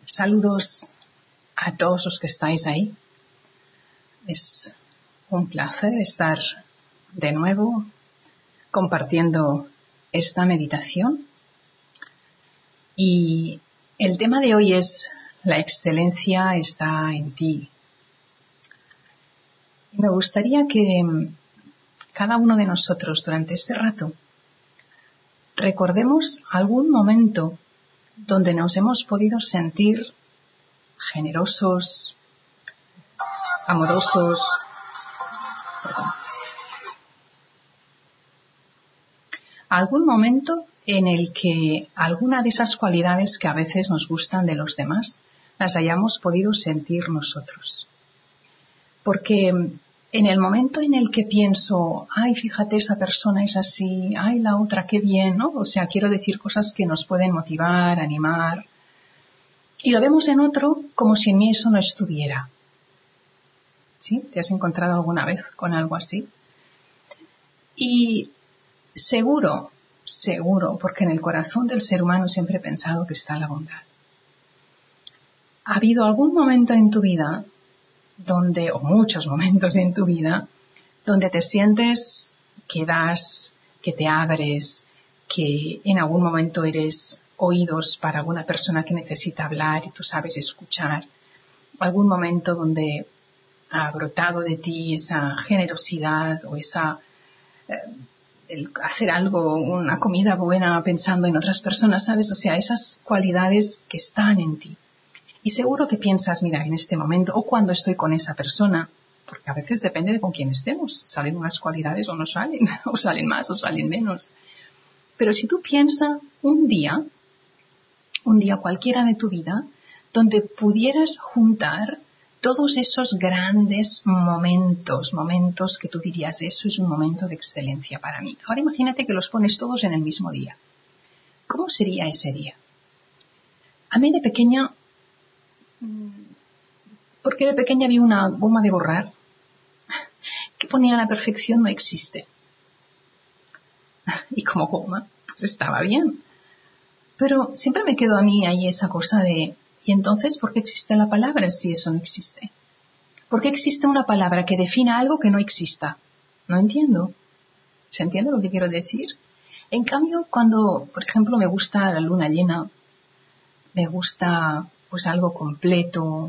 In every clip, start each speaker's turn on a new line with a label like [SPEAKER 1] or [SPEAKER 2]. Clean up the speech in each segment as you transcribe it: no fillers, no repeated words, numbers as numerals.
[SPEAKER 1] Saludos a todos los que estáis ahí. Es un placer estar de nuevo compartiendo esta meditación. Y el tema de hoy es: la excelencia está en ti. Me gustaría que cada uno de nosotros durante este rato recordemos algún momento donde nos hemos podido sentir generosos, amorosos, algún momento en el que alguna de esas cualidades que a veces nos gustan de los demás las hayamos podido sentir nosotros. Porque en el momento en el que pienso, ay, fíjate, esa persona es así, ay, la otra, qué bien, ¿no? O sea, quiero decir cosas que nos pueden motivar, animar. Y lo vemos en otro como si en mí eso no estuviera. ¿Sí? ¿Te has encontrado alguna vez con algo así? Y seguro, porque en el corazón del ser humano siempre he pensado que está la bondad. ¿Ha habido algún momento en tu vida donde, o muchos momentos en tu vida, donde te sientes que das, que te abres, que en algún momento eres oídos para alguna persona que necesita hablar y tú sabes escuchar? ¿Algún momento donde ha brotado de ti esa generosidad o esa el hacer algo, una comida buena pensando en otras personas, ¿sabes? O sea, esas cualidades que están en ti. Y seguro que piensas, mira, en este momento, o cuando estoy con esa persona, porque a veces depende de con quién estemos, salen unas cualidades o no salen, o salen más o salen menos. Pero si tú piensas un día cualquiera de tu vida, donde pudieras juntar todos esos grandes momentos que tú dirías, eso es un momento de excelencia para mí. Ahora imagínate que los pones todos en el mismo día. ¿Cómo sería ese día? A mí de pequeña, porque de pequeña vi una goma de borrar que ponía la perfección no existe. Y como goma, pues estaba bien. Pero siempre me quedó a mí ahí esa cosa de, ¿y entonces por qué existe la palabra si eso no existe? ¿Por qué existe una palabra que defina algo que no exista? No entiendo. ¿Se entiende lo que quiero decir? En cambio, cuando, por ejemplo, me gusta la luna llena, me gusta pues algo completo,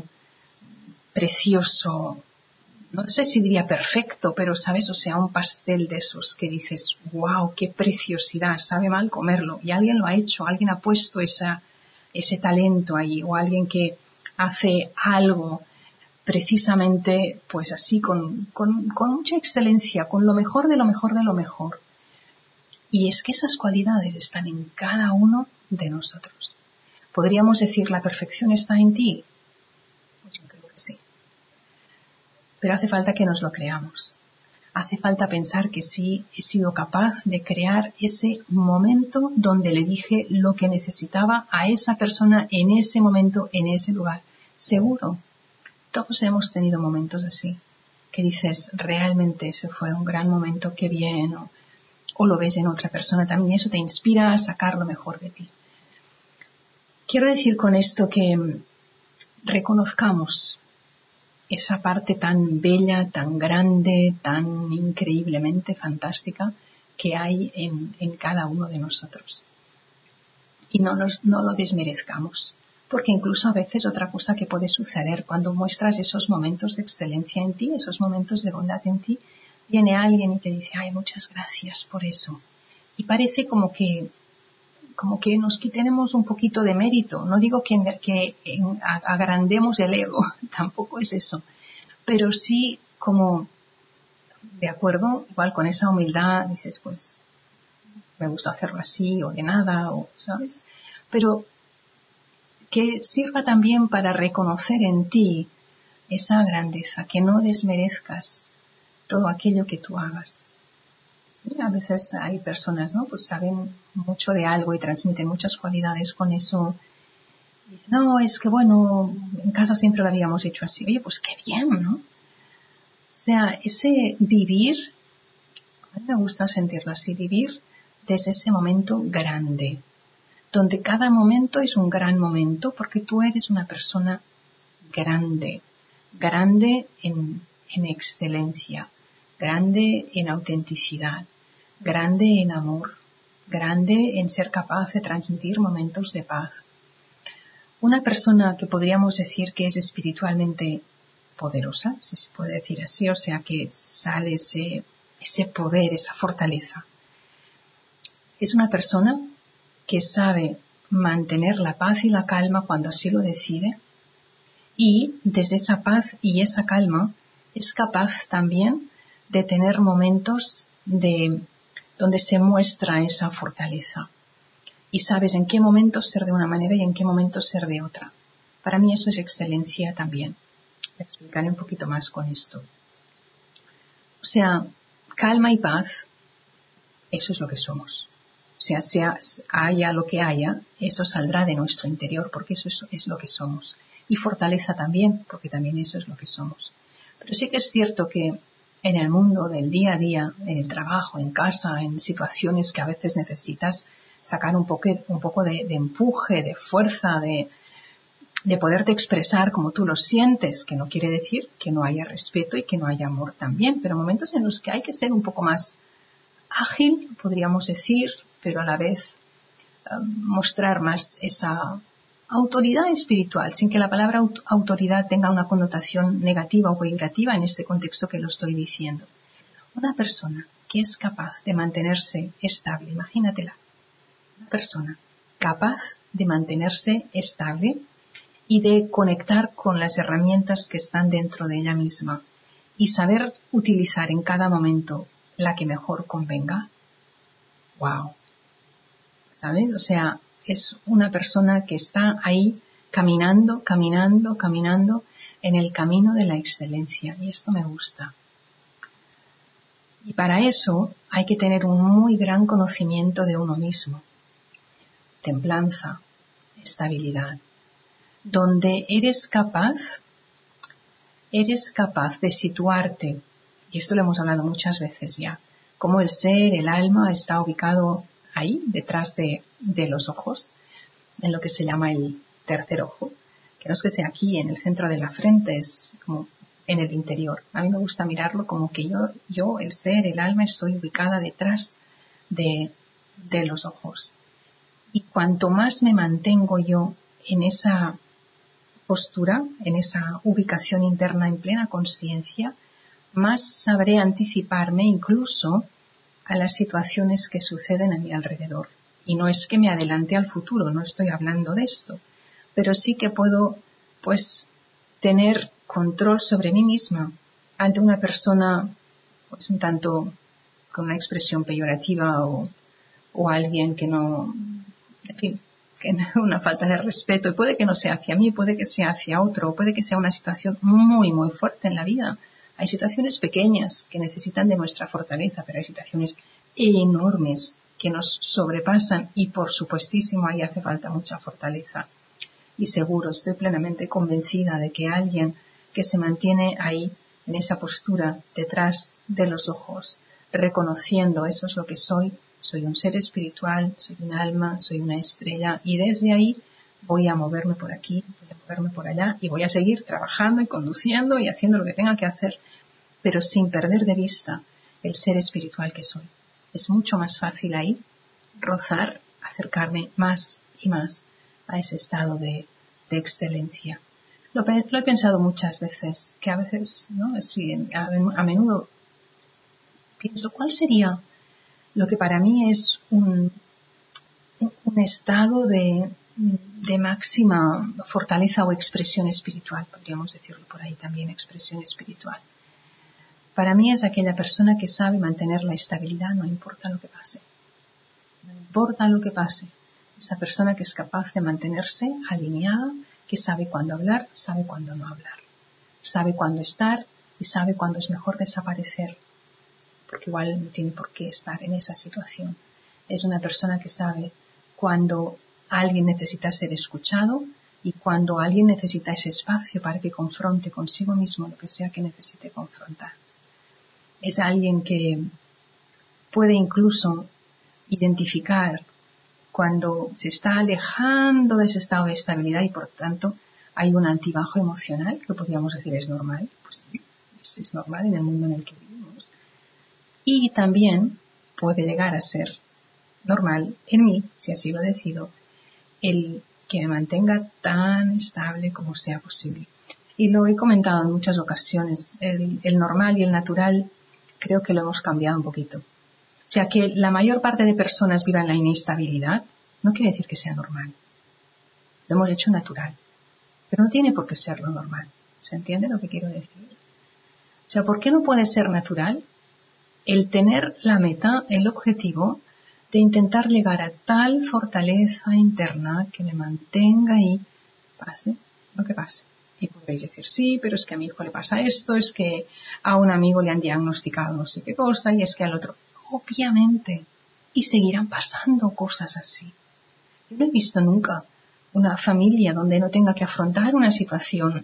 [SPEAKER 1] precioso, no sé si diría perfecto, pero sabes, o sea, un pastel de esos que dices, wow, qué preciosidad, sabe mal comerlo, y alguien lo ha hecho, alguien ha puesto ese talento ahí, o alguien que hace algo precisamente pues así con mucha excelencia, con lo mejor de lo mejor de lo mejor. Y es que esas cualidades están en cada uno de nosotros. ¿Podríamos decir la perfección está en ti? Pues yo creo que sí. Pero hace falta que nos lo creamos. Hace falta pensar que sí he sido capaz de crear ese momento donde le dije lo que necesitaba a esa persona en ese momento, en ese lugar. Seguro. Todos hemos tenido momentos así, que dices, realmente ese fue un gran momento, qué bien, o lo ves en otra persona también, y eso te inspira a sacar lo mejor de ti. Quiero decir con esto que reconozcamos esa parte tan bella, tan grande, tan increíblemente fantástica que hay en cada uno de nosotros. Y no lo desmerezcamos. Porque incluso a veces otra cosa que puede suceder cuando muestras esos momentos de excelencia en ti, esos momentos de bondad en ti, viene alguien y te dice, ay, muchas gracias por eso. Y parece como que nos quitemos un poquito de mérito. No digo que agrandemos el ego, tampoco es eso. Pero sí como, de acuerdo, igual con esa humildad, dices, pues, me gusta hacerlo así o de nada, o, ¿sabes? Pero que sirva también para reconocer en ti esa grandeza, que no desmerezcas todo aquello que tú hagas. ¿Sí? A veces hay personas, ¿no? Pues saben mucho de algo y transmiten muchas cualidades con eso. No, es que bueno, en casa siempre lo habíamos hecho así. Oye, pues qué bien, ¿no? O sea, ese vivir, a mí me gusta sentirlo así, vivir desde ese momento grande, donde cada momento es un gran momento porque tú eres una persona grande, grande en excelencia, grande en autenticidad, grande en amor, grande en ser capaz de transmitir momentos de paz. Una persona que podríamos decir que es espiritualmente poderosa, si se puede decir así, o sea que sale ese poder, esa fortaleza. Es una persona que sabe mantener la paz y la calma cuando así lo decide, y desde esa paz y esa calma es capaz también de tener momentos donde se muestra esa fortaleza. Y sabes en qué momentos ser de una manera y en qué momentos ser de otra. Para mí eso es excelencia también. Me explicaré un poquito más con esto. O sea, calma y paz, eso es lo que somos. O sea haya lo que haya, eso saldrá de nuestro interior, porque eso es lo que somos. Y fortaleza también, porque también eso es lo que somos. Pero sí que es cierto que en el mundo del día a día, en el trabajo, en casa, en situaciones que a veces necesitas sacar un poco de empuje, de fuerza, de poderte expresar como tú lo sientes, que no quiere decir que no haya respeto y que no haya amor también, pero momentos en los que hay que ser un poco más ágil, podríamos decir, pero a la vez mostrar más esa autoridad espiritual, sin que la palabra autoridad tenga una connotación negativa o peyorativa en este contexto que lo estoy diciendo. Una persona que es capaz de mantenerse estable, imagínatela, una persona capaz de mantenerse estable y de conectar con las herramientas que están dentro de ella misma y saber utilizar en cada momento la que mejor convenga. ¡Wow! ¿Sabes? O sea, es una persona que está ahí caminando en el camino de la excelencia, y esto me gusta. Y para eso hay que tener un muy gran conocimiento de uno mismo, templanza, estabilidad, donde eres capaz de situarte, y esto lo hemos hablado muchas veces ya, cómo el ser, el alma está ubicado ahí, detrás de los ojos, en lo que se llama el tercer ojo, que no es que sea aquí en el centro de la frente, es como en el interior. A mí me gusta mirarlo como que yo, el ser, el alma, estoy ubicada detrás de los ojos. Y cuanto más me mantengo yo en esa postura, en esa ubicación interna en plena consciencia, más sabré anticiparme incluso a las situaciones que suceden a mi alrededor. Y no es que me adelante al futuro, no estoy hablando de esto, pero sí que puedo, pues, tener control sobre mí misma ante una persona, pues, un tanto con una expresión peyorativa o alguien que no, en fin, que una falta de respeto, y puede que no sea hacia mí, puede que sea hacia otro, puede que sea una situación muy, muy fuerte en la vida. Hay situaciones pequeñas que necesitan de nuestra fortaleza, pero hay situaciones enormes que nos sobrepasan y por supuestísimo ahí hace falta mucha fortaleza. Y seguro, estoy plenamente convencida de que alguien que se mantiene ahí en esa postura detrás de los ojos, reconociendo eso es lo que soy un ser espiritual, soy un alma, soy una estrella, y desde ahí voy a moverme por aquí, voy a moverme por allá y voy a seguir trabajando y conduciendo y haciendo lo que tenga que hacer, pero sin perder de vista el ser espiritual que soy. Es mucho más fácil ahí rozar, acercarme más y más a ese estado de excelencia. Lo he pensado muchas veces, que a veces, ¿no? Sí, a menudo pienso, ¿cuál sería lo que para mí es un estado de máxima fortaleza o expresión espiritual? Podríamos decirlo por ahí también, expresión espiritual. Para mí es aquella persona que sabe mantener la estabilidad, no importa lo que pase. No importa lo que pase. Esa persona que es capaz de mantenerse alineada, que sabe cuándo hablar, sabe cuándo no hablar. Sabe cuándo estar y sabe cuándo es mejor desaparecer, porque igual no tiene por qué estar en esa situación. Es una persona que sabe cuando alguien necesita ser escuchado y cuando alguien necesita ese espacio para que confronte consigo mismo lo que sea que necesite confrontar. Es alguien que puede incluso identificar cuando se está alejando de ese estado de estabilidad y por tanto hay un altibajo emocional, que podríamos decir es normal, pues es normal en el mundo en el que vivimos. Y también puede llegar a ser normal en mí, si así lo decido, el que me mantenga tan estable como sea posible. Y lo he comentado en muchas ocasiones, el normal y el natural creo que lo hemos cambiado un poquito. O sea, que la mayor parte de personas vivan la inestabilidad no quiere decir que sea normal. Lo hemos hecho natural, pero no tiene por qué ser lo normal. ¿Se entiende lo que quiero decir? O sea, ¿por qué no puede ser natural el tener la meta, el objetivo de intentar llegar a tal fortaleza interna que me mantenga ahí, pase lo que pase? Y podréis decir, sí, pero es que a mi hijo le pasa esto, es que a un amigo le han diagnosticado no sé qué cosa, y es que al otro. Obviamente. Y seguirán pasando cosas así. Yo no he visto nunca una familia donde no tenga que afrontar una situación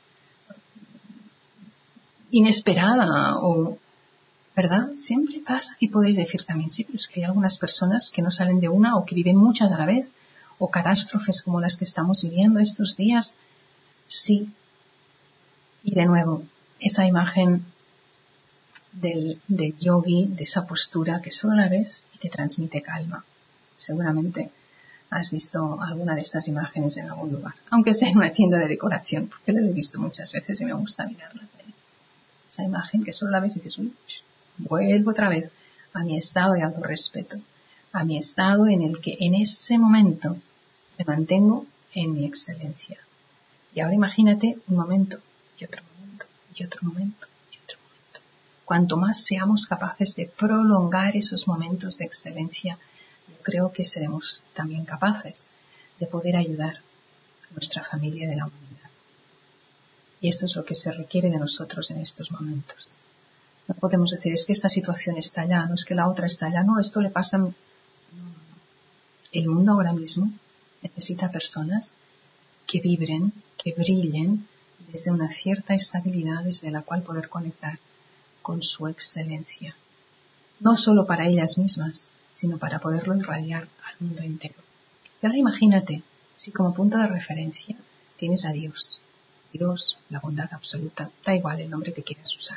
[SPEAKER 1] inesperada o, ¿verdad? Siempre pasa. Y podéis decir también, sí, pero es que hay algunas personas que no salen de una o que viven muchas a la vez, o catástrofes como las que estamos viviendo estos días. Sí. Y de nuevo, esa imagen del yogi, de esa postura que solo la ves y te transmite calma. Seguramente has visto alguna de estas imágenes en algún lugar, aunque sea en una tienda de decoración, porque las he visto muchas veces y me gusta mirarlas. Esa imagen que solo la ves y dices, uy, vuelvo otra vez a mi estado de autorrespeto, a mi estado en el que en ese momento me mantengo en mi excelencia. Y ahora imagínate un momento y otro momento y otro momento y otro momento. Cuanto más seamos capaces de prolongar esos momentos de excelencia, yo creo que seremos también capaces de poder ayudar a nuestra familia de la humanidad. Y eso es lo que se requiere de nosotros en estos momentos. No podemos decir, es que esta situación está allá, no es que la otra está allá, no, esto le pasa. No. El mundo ahora mismo necesita personas que vibren, que brillen desde una cierta estabilidad desde la cual poder conectar con su excelencia. No solo para ellas mismas, sino para poderlo irradiar al mundo entero. Y ahora imagínate, si como punto de referencia tienes a Dios, la bondad absoluta, da igual el nombre que quieras usar.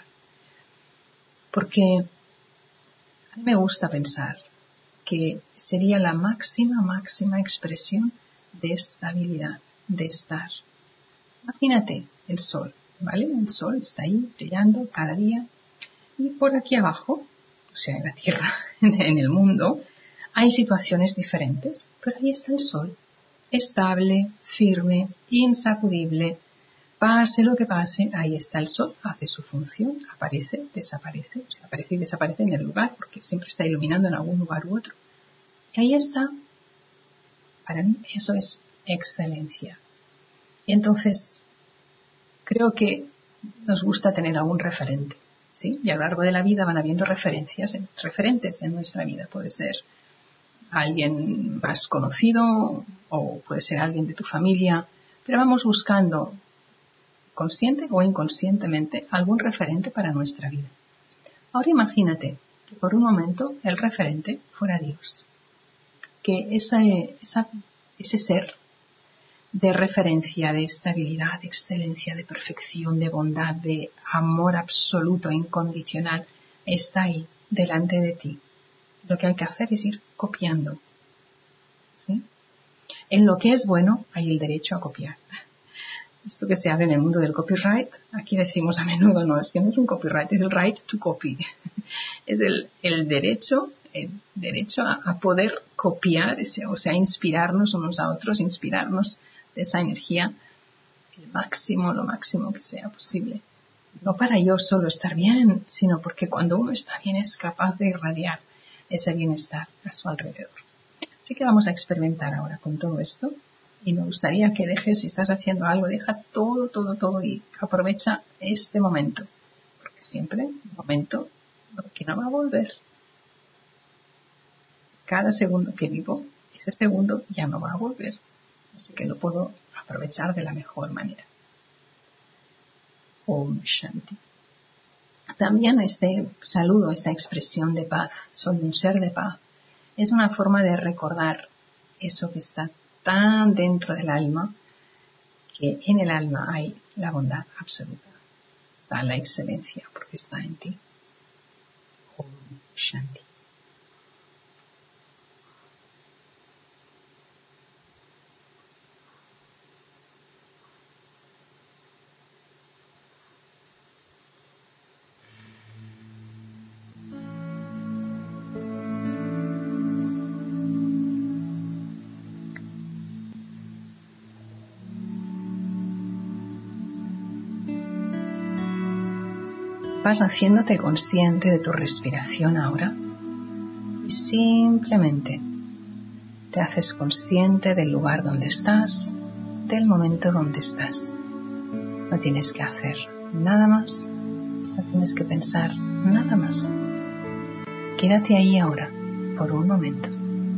[SPEAKER 1] Porque a mí me gusta pensar que sería la máxima expresión de estabilidad, de estar. Imagínate el sol, ¿vale? El sol está ahí brillando cada día y por aquí abajo, o sea, en la Tierra, en el mundo, hay situaciones diferentes, pero ahí está el sol, estable, firme, insacudible. Pase lo que pase, ahí está el sol, hace su función, aparece, desaparece, o sea, aparece y desaparece en el lugar, porque siempre está iluminando en algún lugar u otro. Y ahí está. Para mí eso es excelencia. Y entonces, creo que nos gusta tener algún referente, ¿sí? Y a lo largo de la vida van habiendo referentes en nuestra vida. Puede ser alguien más conocido o puede ser alguien de tu familia, pero vamos buscando consciente o inconscientemente algún referente para nuestra vida. Ahora imagínate que por un momento el referente fuera Dios, que ese ser de referencia, de estabilidad, de excelencia, de perfección, de bondad, de amor absoluto, incondicional, está ahí delante de ti. Lo que hay que hacer es ir copiando, ¿sí? En lo que es bueno hay el derecho a copiar. Esto que se habla en el mundo del copyright, aquí decimos a menudo, no, es que no es un copyright, es el right to copy. Es el derecho a poder copiar, o sea, inspirarnos unos a otros, inspirarnos de esa energía lo máximo que sea posible. No para yo solo estar bien, sino porque cuando uno está bien es capaz de irradiar ese bienestar a su alrededor. Así que vamos a experimentar ahora con todo esto. Y me gustaría que dejes, si estás haciendo algo, deja todo y aprovecha este momento. Porque siempre un momento que no va a volver. Cada segundo que vivo, ese segundo ya no va a volver. Así que lo puedo aprovechar de la mejor manera. Om Shanti. También este saludo, esta expresión de paz, soy un ser de paz, es una forma de recordar eso que está tan dentro del alma, que en el alma hay la bondad absoluta, está la excelencia, porque está en ti. Om Shanti. Vas haciéndote consciente de tu respiración ahora y simplemente te haces consciente del lugar donde estás, del momento donde estás. No tienes que hacer nada más, no tienes que pensar nada más. Quédate ahí ahora, por un momento.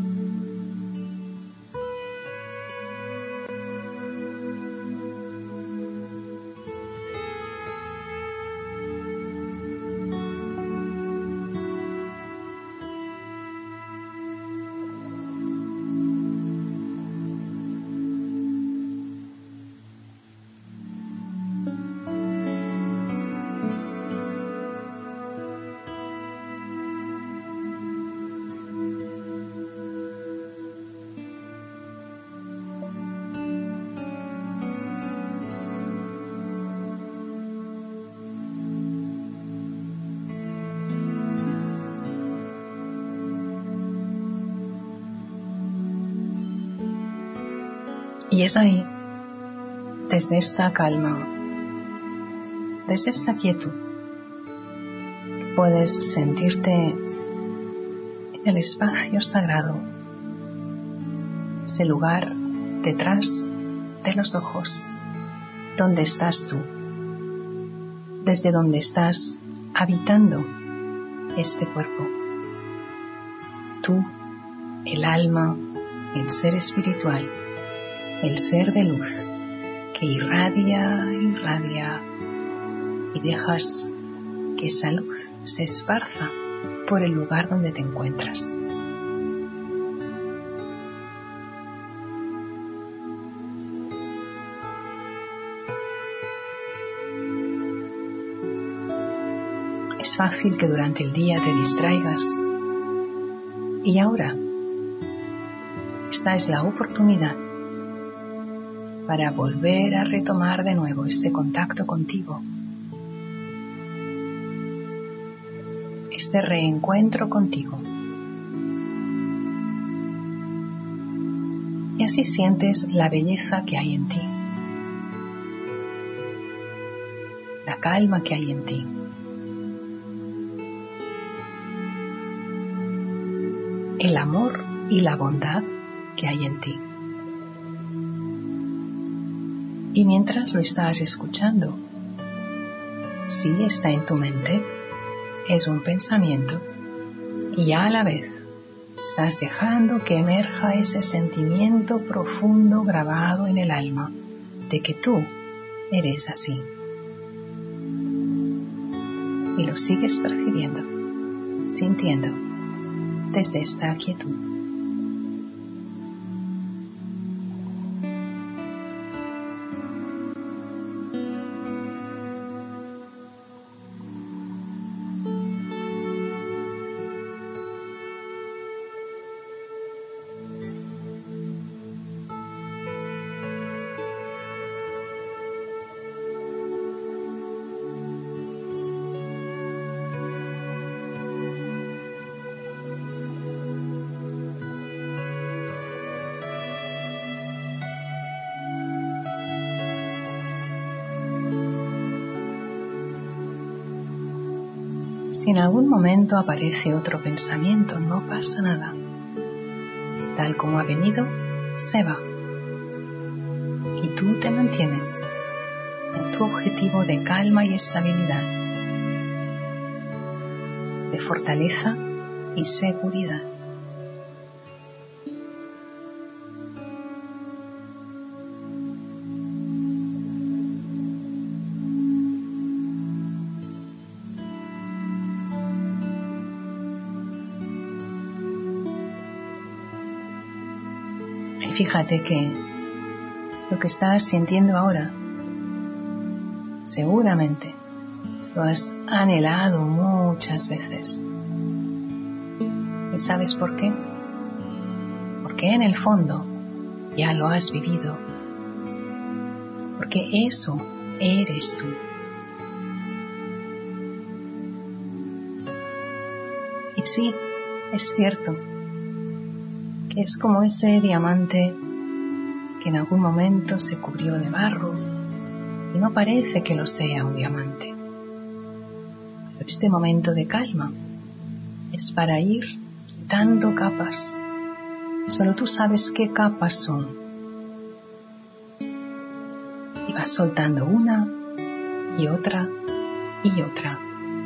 [SPEAKER 1] Y es ahí, desde esta calma, desde esta quietud, que puedes sentirte en el espacio sagrado, ese lugar detrás de los ojos, donde estás tú, desde donde estás habitando este cuerpo. Tú, el alma, el ser espiritual, el ser de luz que irradia y dejas que esa luz se esparza por el lugar donde te encuentras. Es fácil que durante el día te distraigas y ahora esta es la oportunidad para volver a retomar de nuevo este contacto contigo, este reencuentro contigo. Y así sientes la belleza que hay en ti, la calma que hay en ti. El amor y la bondad que hay en ti. Y mientras lo estás escuchando, sí está en tu mente, es un pensamiento, y a la vez estás dejando que emerja ese sentimiento profundo grabado en el alma de que tú eres así. Y lo sigues percibiendo, sintiendo desde esta quietud. Si en algún momento aparece otro pensamiento, no pasa nada. Tal como ha venido, se va. Y tú te mantienes en tu objetivo de calma y estabilidad, de fortaleza y seguridad. fíjate que lo que estás sintiendo ahora, seguramente lo has anhelado muchas veces. ¿Y sabes por qué? Porque en el fondo ya lo has vivido. Porque eso eres tú. Y sí, es cierto que es como ese diamante que en algún momento se cubrió de barro y no parece que lo sea un diamante. Pero este momento de calma es para ir quitando capas. Solo tú sabes qué capas son. Y vas soltando una y otra y otra.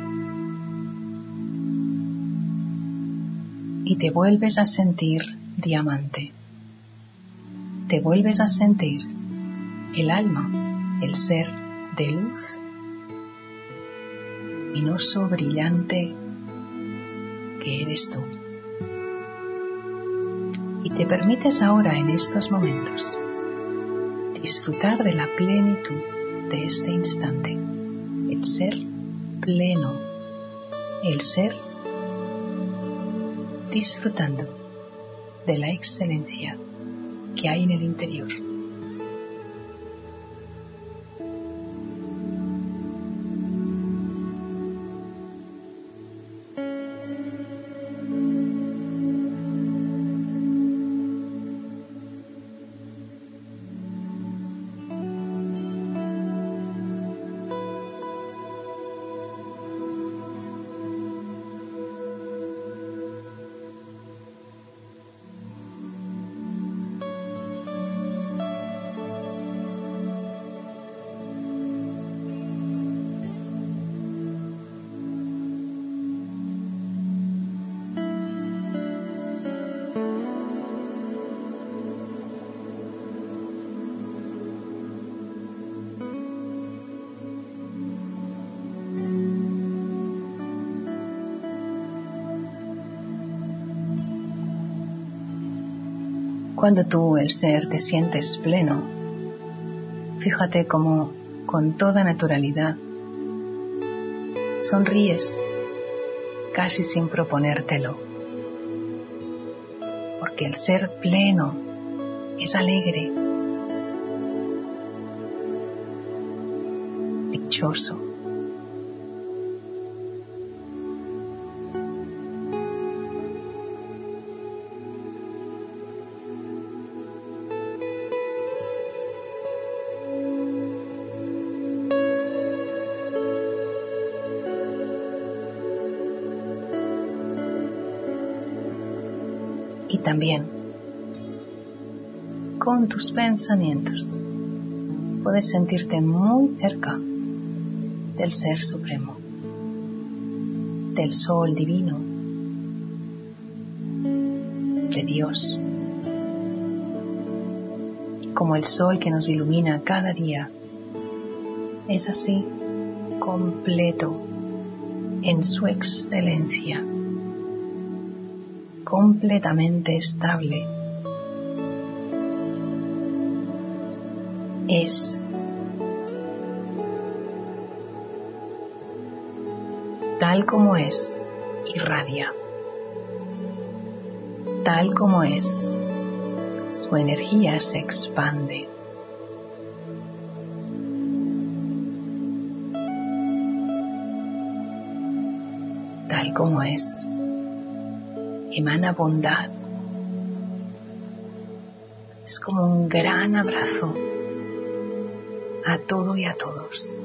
[SPEAKER 1] Y te vuelves a sentir diamante. Te vuelves a sentir el alma, el ser de luz, luminoso, brillante, que eres tú. Y te permites ahora en estos momentos disfrutar de la plenitud de este instante, el ser pleno, el ser disfrutando de la excelencia que hay en el interior. Cuando tú, el ser, te sientes pleno, fíjate cómo con toda naturalidad sonríes casi sin proponértelo, porque el ser pleno es alegre, dichoso. Y también con tus pensamientos puedes sentirte muy cerca del Ser Supremo, del Sol Divino, de Dios. Como el sol que nos ilumina cada día, es así completo en su excelencia, completamente estable. Es tal como es, irradia. Tal como es, su energía se expande. Tal como es, emana bondad. Es como un gran abrazo a todo y a todos.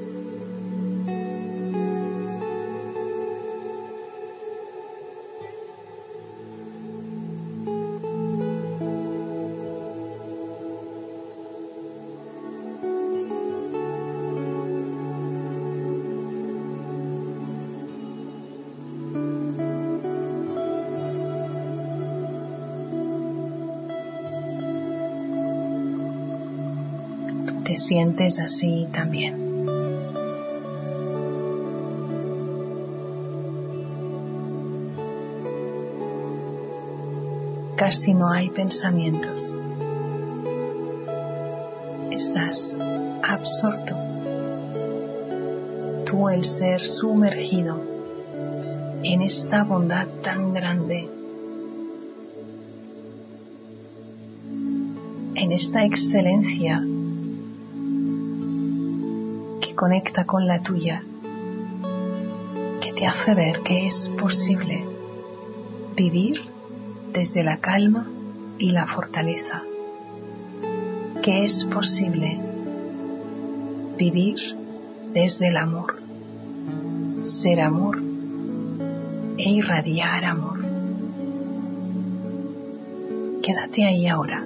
[SPEAKER 1] Te sientes así también. Casi no hay pensamientos, estás absorto, tú el ser sumergido en esta bondad tan grande, en esta excelencia que conecta con la tuya, que te hace ver que es posible vivir desde la calma y la fortaleza, que es posible vivir desde el amor, ser amor e irradiar amor. Quédate ahí ahora.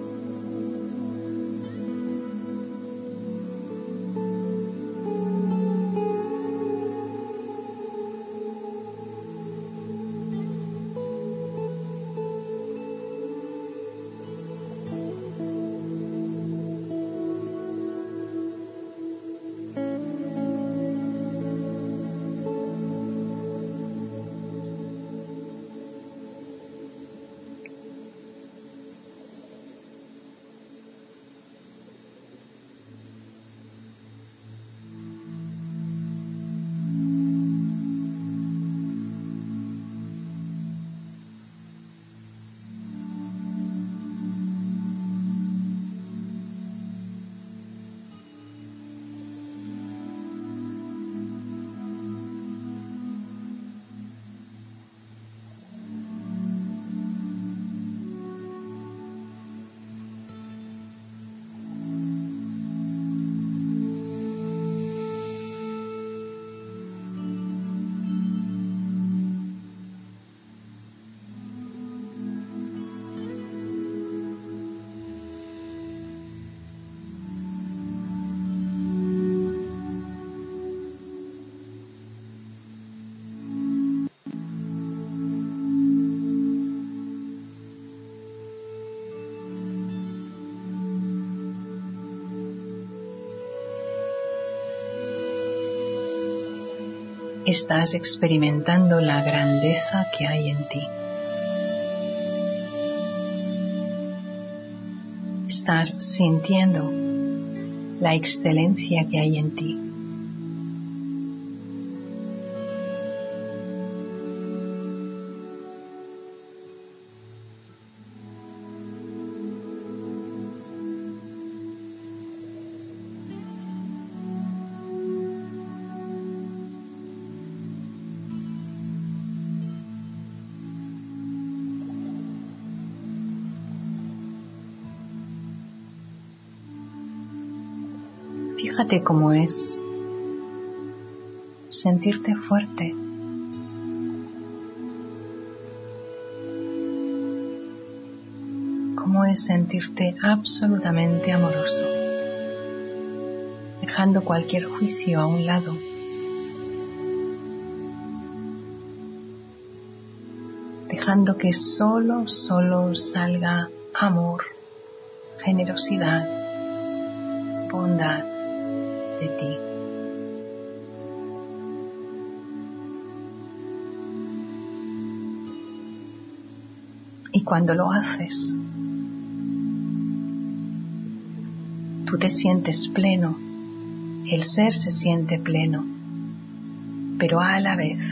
[SPEAKER 1] Estás experimentando la grandeza que hay en ti. Estás sintiendo la excelencia que hay en ti. Fíjate cómo es sentirte fuerte. Cómo es sentirte absolutamente amoroso, dejando cualquier juicio a un lado. Dejando que solo salga amor, generosidad, bondad de ti. Y cuando lo haces, tú te sientes pleno, el ser se siente pleno, pero a la vez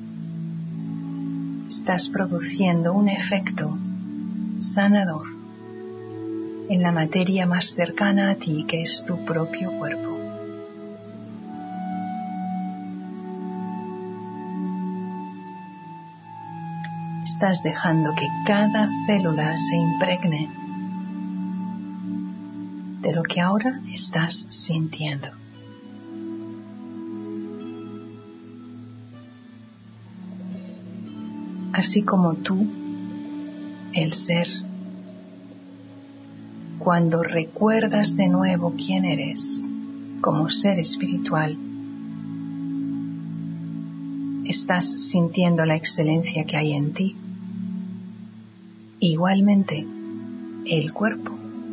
[SPEAKER 1] estás produciendo un efecto sanador en la materia más cercana a ti, que es tu propio cuerpo. Estás dejando que cada célula se impregne de lo que ahora estás sintiendo. Así como tú, el ser, cuando recuerdas de nuevo quién eres como ser espiritual, estás sintiendo la excelencia que hay en ti. Igualmente, el cuerpo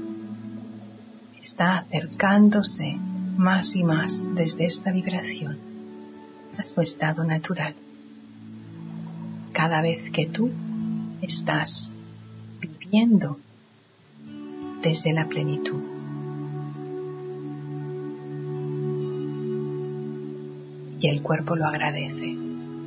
[SPEAKER 1] está acercándose más y más desde esta vibración a su estado natural. Cada vez que tú estás viviendo desde la plenitud, y el cuerpo lo agradece.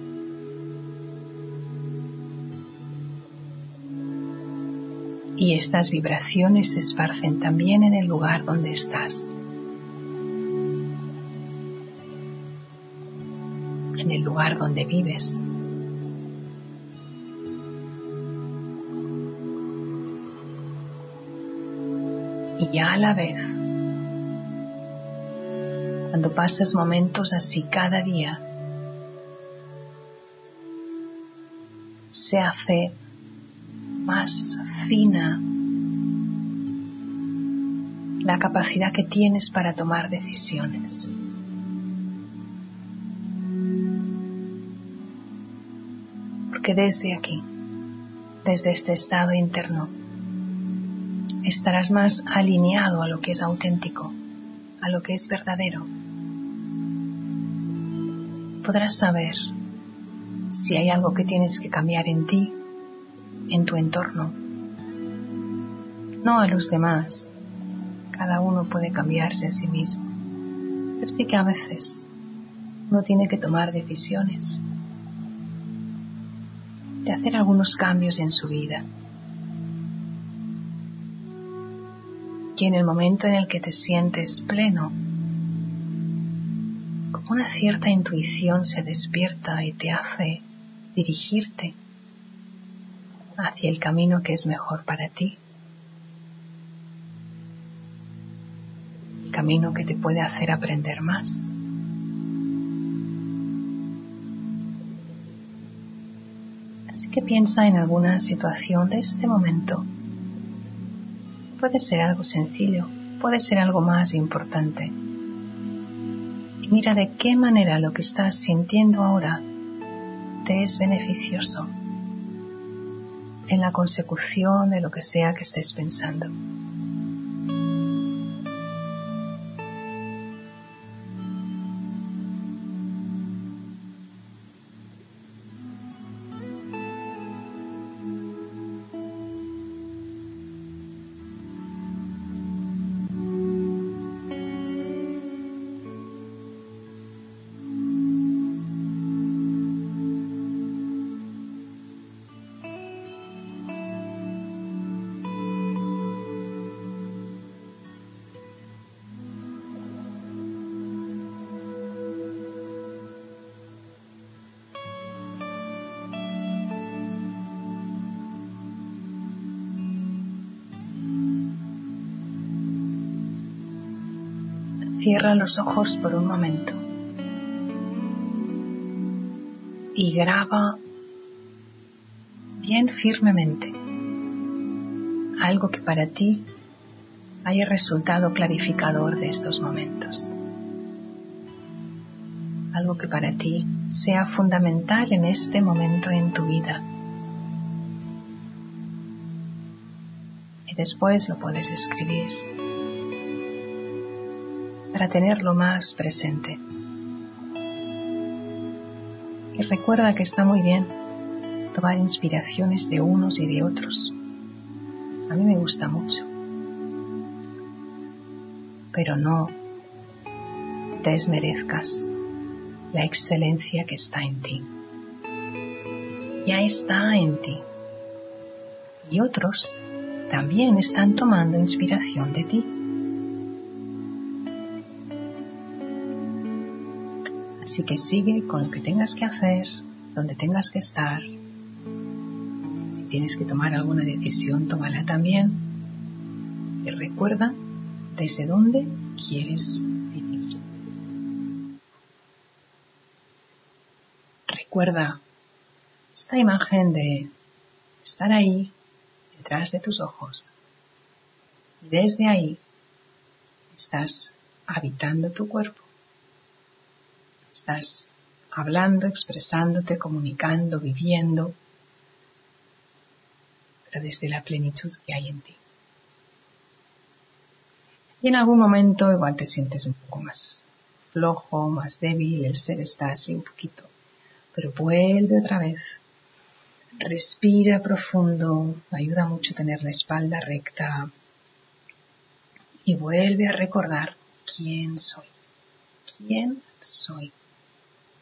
[SPEAKER 1] Y estas vibraciones se esparcen también en el lugar donde estás, en el lugar donde vives. Y ya a la vez, cuando pasas momentos así cada día, se hace más fina la capacidad que tienes para tomar decisiones. Porque desde aquí, desde este estado interno, estarás más alineado a lo que es auténtico, a lo que es verdadero. Podrás saber si hay algo que tienes que cambiar en ti, en tu entorno, no a los demás. Cada uno puede cambiarse a sí mismo, pero sí que a veces uno tiene que tomar decisiones de hacer algunos cambios en su vida. Y en el momento en el que te sientes pleno, como una cierta intuición se despierta y te hace dirigirte hacia el camino que es mejor para ti, el camino que te puede hacer aprender más. Así que piensa en alguna situación de este momento. Puede ser algo sencillo, puede ser algo más importante. Y mira de qué manera lo que estás sintiendo ahora te es beneficioso en la consecución de lo que sea que estés pensando. Cierra los ojos por un momento y graba bien firmemente algo que para ti haya resultado clarificador de estos momentos. Algo que para ti sea fundamental en este momento en tu vida. Y después lo puedes escribir para tenerlo más presente. Y recuerda que está muy bien tomar inspiraciones de unos y de otros. A mí me gusta mucho. Pero no desmerezcas la excelencia que está en ti. Ya está en ti. Y otros también están tomando inspiración de ti. Así que sigue con lo que tengas que hacer, donde tengas que estar. Si tienes que tomar alguna decisión, tómala también. Y recuerda desde dónde quieres vivir. Recuerda esta imagen de estar ahí, detrás de tus ojos. Y desde ahí estás habitando tu cuerpo. Estás hablando, expresándote, comunicando, viviendo, pero desde la plenitud que hay en ti. Y en algún momento igual te sientes un poco más flojo, más débil, el ser está así un poquito, pero vuelve otra vez. Respira profundo, ayuda mucho tener la espalda recta y vuelve a recordar quién soy. ¿Quién soy?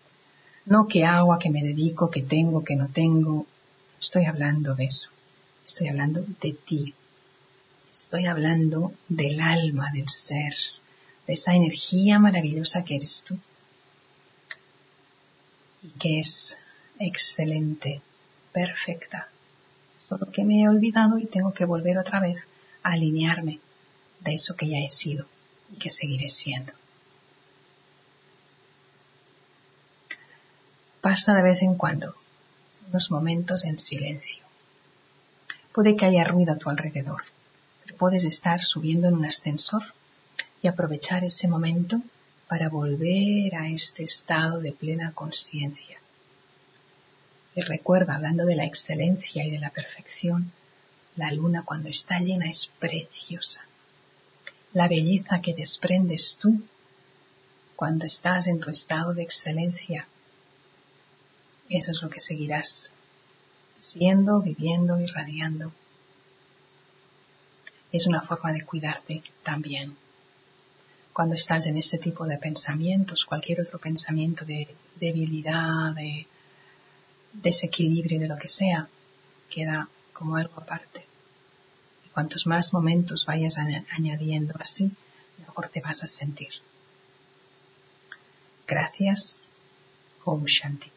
[SPEAKER 1] No qué hago, a qué me dedico, qué tengo, qué no tengo. No estoy hablando de eso. Estoy hablando de ti. Estoy hablando del alma, del ser, de esa energía maravillosa que eres tú y que es excelente, perfecta. Solo que me he olvidado y tengo que volver otra vez a alinearme de eso que ya he sido y que seguiré siendo. Pasa de vez en cuando unos momentos en silencio. Puede que haya ruido a tu alrededor, pero puedes estar subiendo en un ascensor y aprovechar ese momento para volver a este estado de plena consciencia. Y recuerda, hablando de la excelencia y de la perfección, la luna cuando está llena es preciosa. La belleza que desprendes tú cuando estás en tu estado de excelencia, eso es lo que seguirás siendo, viviendo, irradiando. Es una forma de cuidarte también. Cuando estás en este tipo de pensamientos, cualquier otro pensamiento de debilidad, de desequilibrio, de lo que sea, queda como algo aparte. Y cuantos más momentos vayas añadiendo así, mejor te vas a sentir. Gracias. Om Shanti.